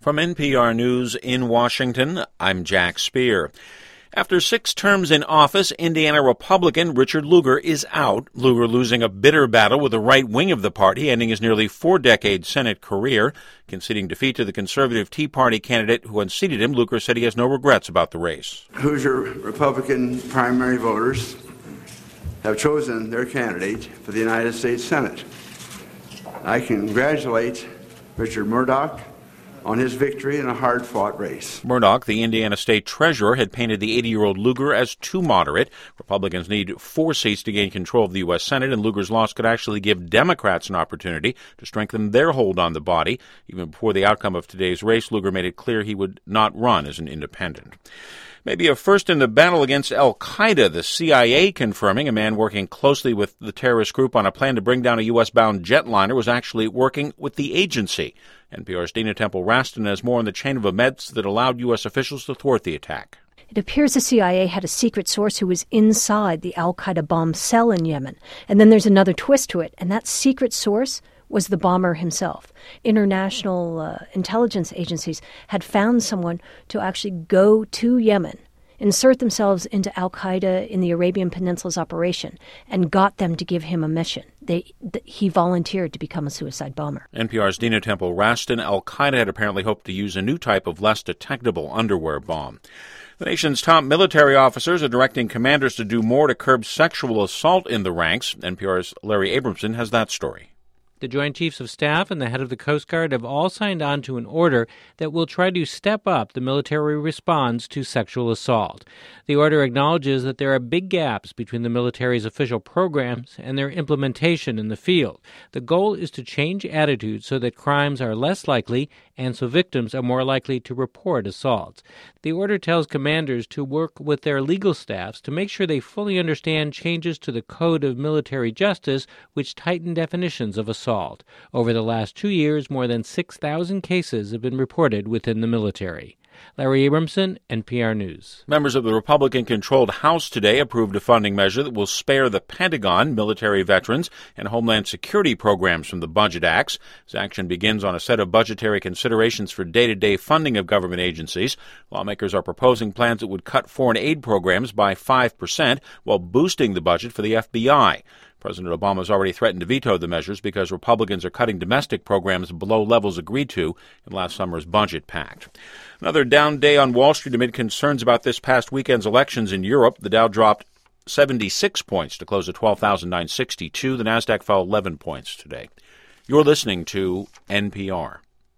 From NPR News in Washington, I'm Jack Speer. After 6 terms in office, Indiana Republican Richard Lugar is out. Lugar losing a bitter battle with the right wing of the party, ending his nearly 4-decade Senate career. Conceding defeat to the conservative Tea Party candidate who unseated him, Lugar said he has no regrets about the race. Hoosier Republican primary voters have chosen their candidate for the United States Senate. I congratulate Richard Murdoch on his victory in a hard-fought race. Murdoch, the Indiana state treasurer, had painted the 80-year-old Lugar as too moderate. Republicans need 4 seats to gain control of the U.S. Senate, and Lugar's loss could actually give Democrats an opportunity to strengthen their hold on the body. Even before the outcome of today's race, Lugar made it clear he would not run as an independent. Maybe a first in the battle against al-Qaeda, the CIA confirming a man working closely with the terrorist group on a plan to bring down a U.S.-bound jetliner was actually working with the agency. NPR's Dina Temple-Raston has more on the chain of events that allowed U.S. officials to thwart the attack. It appears the CIA had a secret source who was inside the al-Qaeda bomb cell in Yemen. And then there's another twist to it, and that secret source was the bomber himself. International intelligence agencies had found someone to actually go to Yemen, insert themselves into al-Qaeda in the Arabian Peninsula's operation, and got them to give him a mission. He volunteered to become a suicide bomber. NPR's Dina Temple-Raston. Al-Qaeda had apparently hoped to use a new type of less detectable underwear bomb. The nation's top military officers are directing commanders to do more to curb sexual assault in the ranks. NPR's Larry Abramson has that story. The Joint Chiefs of Staff and the head of the Coast Guard have all signed on to an order that will try to step up the military response to sexual assault. The order acknowledges that there are big gaps between the military's official programs and their implementation in the field. The goal is to change attitudes so that crimes are less likely and so victims are more likely to report assaults. The order tells commanders to work with their legal staffs to make sure they fully understand changes to the Code of Military Justice, which tighten definitions of assault. Over the last 2 years, more than 6,000 cases have been reported within the military. Larry Abramson, NPR News. Members of the Republican-controlled House today approved a funding measure that will spare the Pentagon, military veterans, and Homeland Security programs from the Budget Acts. This action begins on a set of budgetary considerations for day-to-day funding of government agencies. Lawmakers are proposing plans that would cut foreign aid programs by 5% while boosting the budget for the FBI. President Obama has already threatened to veto the measures because Republicans are cutting domestic programs below levels agreed to in last summer's budget pact. Another down day on Wall Street amid concerns about this past weekend's elections in Europe. The Dow dropped 76 points to close at 12,962. The Nasdaq fell 11 points today. You're listening to NPR.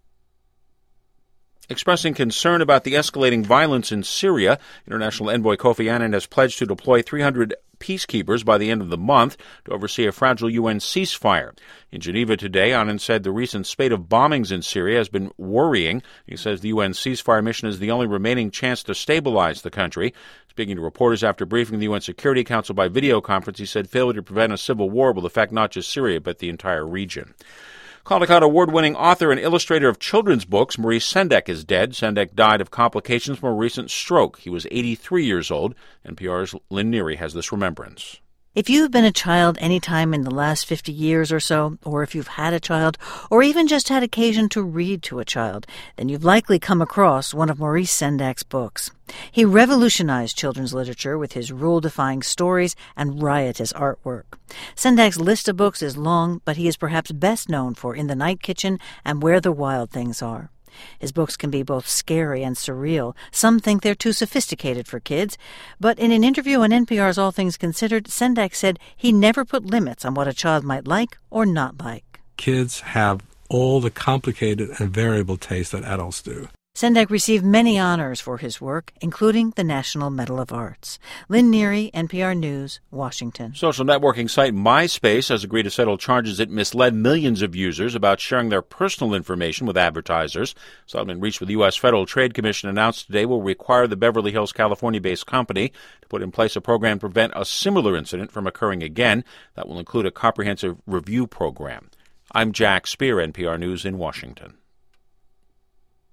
Expressing concern about the escalating violence in Syria, International Envoy Kofi Annan has pledged to deploy 300 peacekeepers by the end of the month to oversee a fragile UN ceasefire. In Geneva today, Annan said the recent spate of bombings in Syria has been worrying. He says the UN ceasefire mission is the only remaining chance to stabilize the country. Speaking to reporters after briefing the UN Security Council by video conference, he said failure to prevent a civil war will affect not just Syria, but the entire region. Caldecott Award-winning author and illustrator of children's books, Maurice Sendak, is dead. Sendak died of complications from a recent stroke. He was 83 years old. NPR's Lynn Neary has this remembrance. If you've been a child any time in the last 50 years or so, or if you've had a child, or even just had occasion to read to a child, then you've likely come across one of Maurice Sendak's books. He revolutionized children's literature with his rule-defying stories and riotous artwork. Sendak's list of books is long, but he is perhaps best known for In the Night Kitchen and Where the Wild Things Are. His books can be both scary and surreal. Some think they're too sophisticated for kids. But in an interview on NPR's All Things Considered, Sendak said he never put limits on what a child might like or not like. Kids have all the complicated and variable tastes that adults do. Sendak received many honors for his work, including the National Medal of Arts. Lynn Neary, NPR News, Washington. Social networking site MySpace has agreed to settle charges it misled millions of users about sharing their personal information with advertisers. Settlement reached with the U.S. Federal Trade Commission announced today will require the Beverly Hills, California-based company to put in place a program to prevent a similar incident from occurring again. That will include a comprehensive review program. I'm Jack Speer, NPR News in Washington.